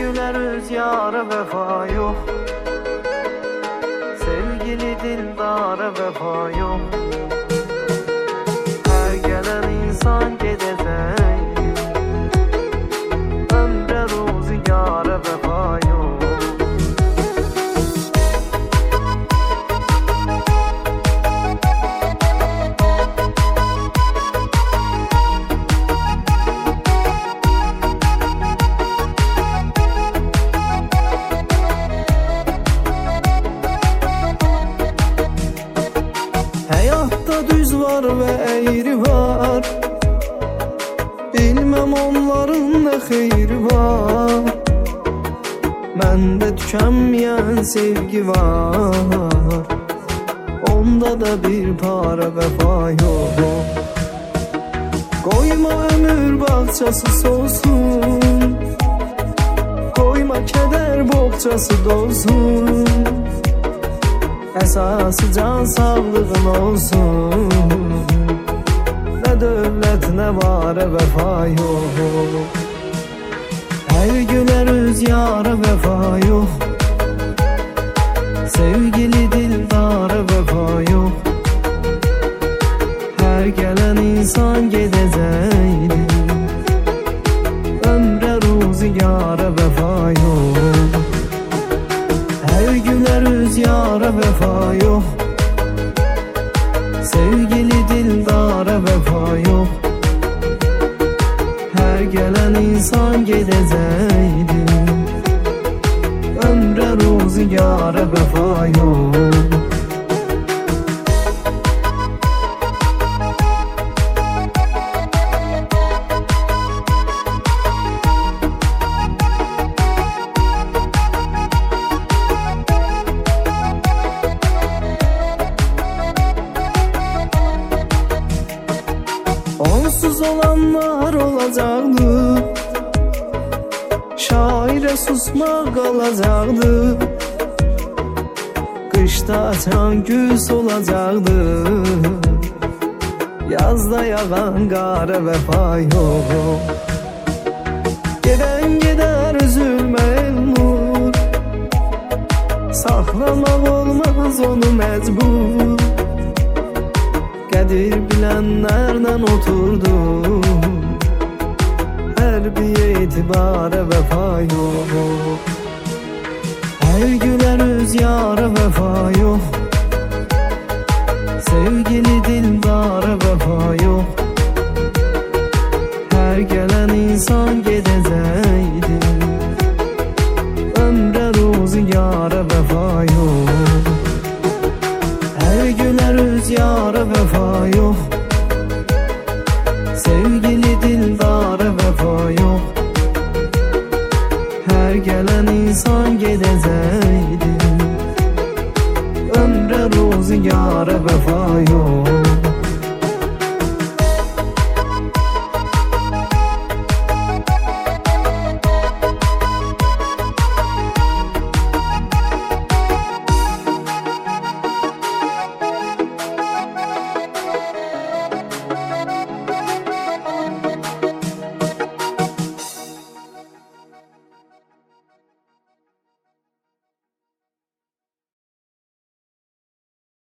güler rüzgara vefa yok. Sevgili dildara vefa yok. Her gelen insan gedecek, ömre rüzgara vefa yok. Hayatta düz var ve eğri var, bilmem onların ne xeyri var. Məndə tükənməyən sevgi var, onda da bir para vəfa yok. Koyma ömür bağçası solsun, koyma keder boğçası dolsun. Esası can sağlığın olsun, ne devlet ne var vefa yok. Her güne rüzgara vefa yok. Sevgili dildara vefa yok. Her gelen insan gedecek, ömre rüzgara vefa yok. Her güne rüzgara vefa yok. Sevgili dildara vefa yok. Her gelen insan gedecekti, ömre rüzgara vefa yok. Onsuz olanlar olacaktı, şaire susmak kalacaktı. Kışta açan güz olacaktı, yazda yağan kara vefa yok. Giden gider üzülme Elnur, saklamak olmaz onu mecbur. Qədir bilənlərlə oturdum, her bir etibara vefa yok. Her güne rüzgara vefa yok. Sevgili dildara vefa yok. Her gelen insan gedecekti, ömre rüzgara vefa yok. Her güne rüzgara vefa yok. Sevgili dildara